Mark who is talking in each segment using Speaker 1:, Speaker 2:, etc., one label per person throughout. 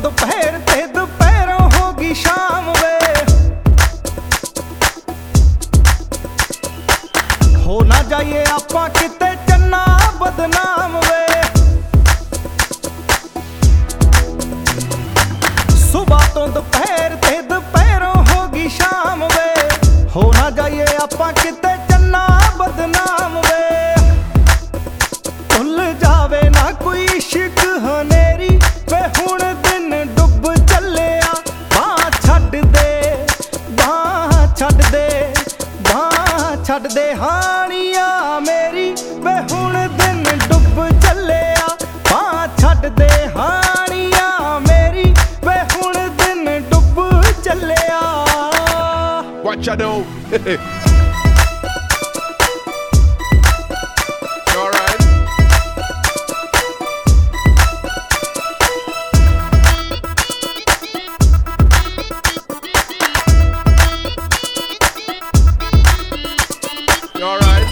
Speaker 1: दोपहर ते दोपहरों होगी शाम वे, हो ना जाइए आपां किते चन्ना बदनाम वे। सुबह तो दोपहर ते दोपहरों होगी शाम वे, हो ना जाइए आपां किते चन्ना बदनाम वे। भुल जावे ना कोई इश्क हनेरी वे हुण दिन डुब चलिया, बांह छड्ड दे बांह छड्ड दे बांह छड्ड दे हानिया मेरी वे हुण दिन डुब चलिया, बांह छड्ड दे हानिया मेरी वे हुण दिन डुब चलिया।
Speaker 2: Watch out now. Alright. Alright.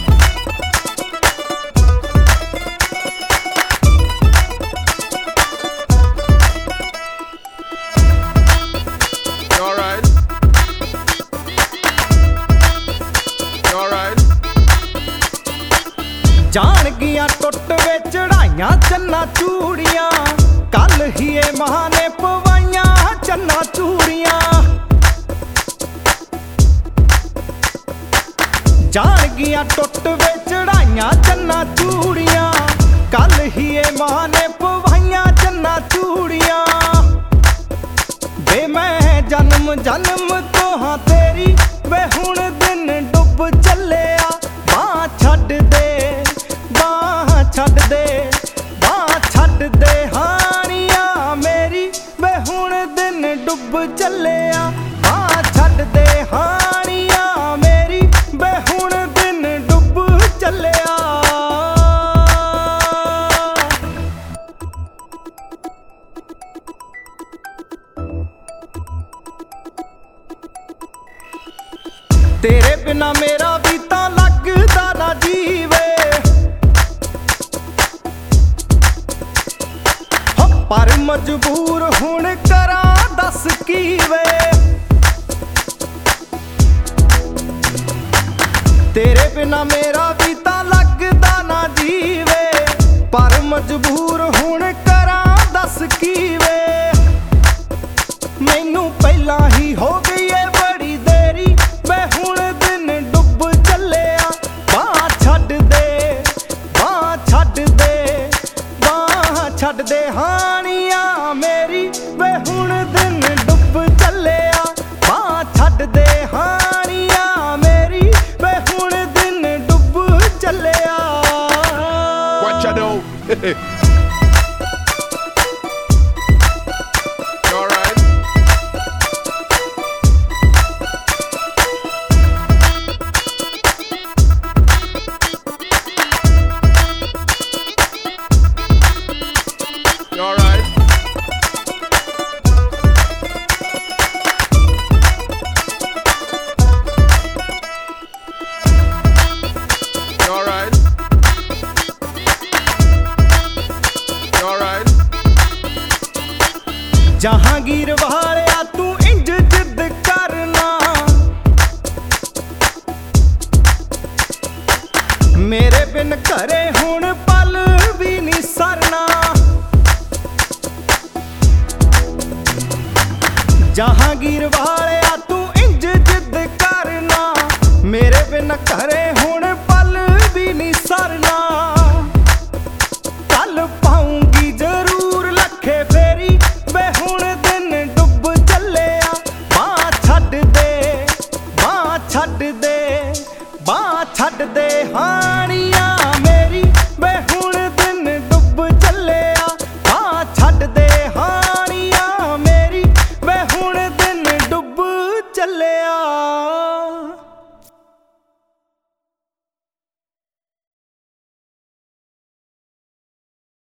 Speaker 2: Alright.
Speaker 1: जान गियां टुट वे चढ़ाइयां चन्ना चूड़ियां, कल ही ए मां ने पवाइयां चन्ना चूड़ियां। जान गियां टुट वे चढ़ाइयां चन्ना चूड़ियां, कल ही ए मां ने पवाइयां चन्ना चूड़ियां। वे मैं जन्म जन्म तो हाँ तेरी वे हुण दिन डुब चलिया, बांह छड्ड दे बांह छड्ड दे बांह छड्ड दे हानिया मेरी वे हुण दिन डुब चलिया, बांह छड्ड दे हानिया मेरी वे हुण दिन डुब चलिया। तेरे बिना मेरा भी तां लगदा ना जीवे, पर मजबूर हुण करां दस की वे। तेरे बिना मेरा भी तां लगदा ना जीवे, पर मजबूर हुण करां दस की वे। मैनू पहला ही हो गई है बड़ी देरी वे हुण दिन डुब चलिया, बांह छड्ड दे बांह छड्ड दे बांह छड्ड दे हानिया मेरी वे हुण दिन डुब चलिया, बांह छड्ड दे हानिया मेरी वे हुण दिन डुब चलिया।
Speaker 2: Watch out now. Alright. Alright. Alright. Alright.
Speaker 1: Jahangir Walia तू इंज जिद करना, मेरे बिन घरे हुण पल भी नहीं सरना। जहांगीर वालिया